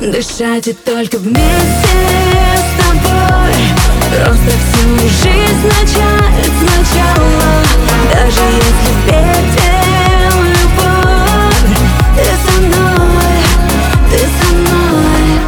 Дышать и только вместе с тобой. Просто всю жизнь начать сначала. Даже если в беде любовь, ты со мной, ты со мной.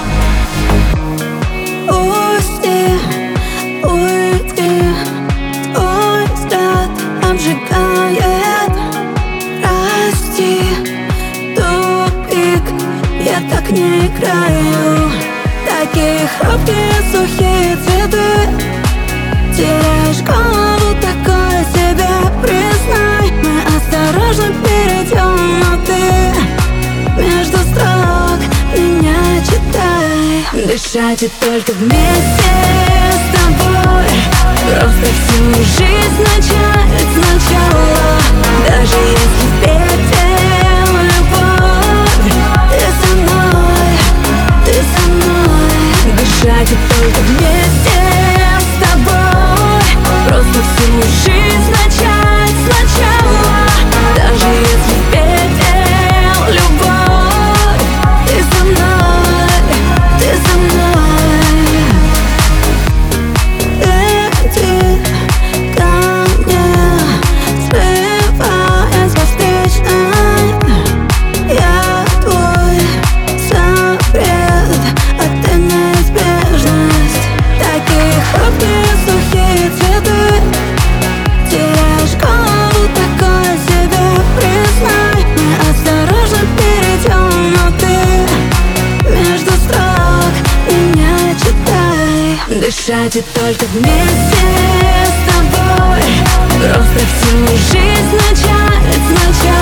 Уйди, уйди, твой взгляд обжигает. Прости, тупик, я так не играю. Такие хрупкие, сухие цветы. Теряешь голову, такое себе признай. Мы осторожно перейдем, но ты между строк меня читай. Дышать и только вместе с тобой. Просто всю жизнь начать сначала. Даже если в беде любовь, ты со мной, ты со мной. Дышать и только вместе с тобой. Просто всю жизнь начать сначала. Даже если в беде любовь, ты со мной, ты со мной. Иди ко мне, сбиваясь во встречной. Я твой запрет, а ты неизбежность. Такие хрупкие, сухие цветы. Теряешь голову, такое себе признай. Мы осторожно перейдем, но ты между строк меня читай. Дышать и только вместе с тобой. Просто всю жизнь начать сначала.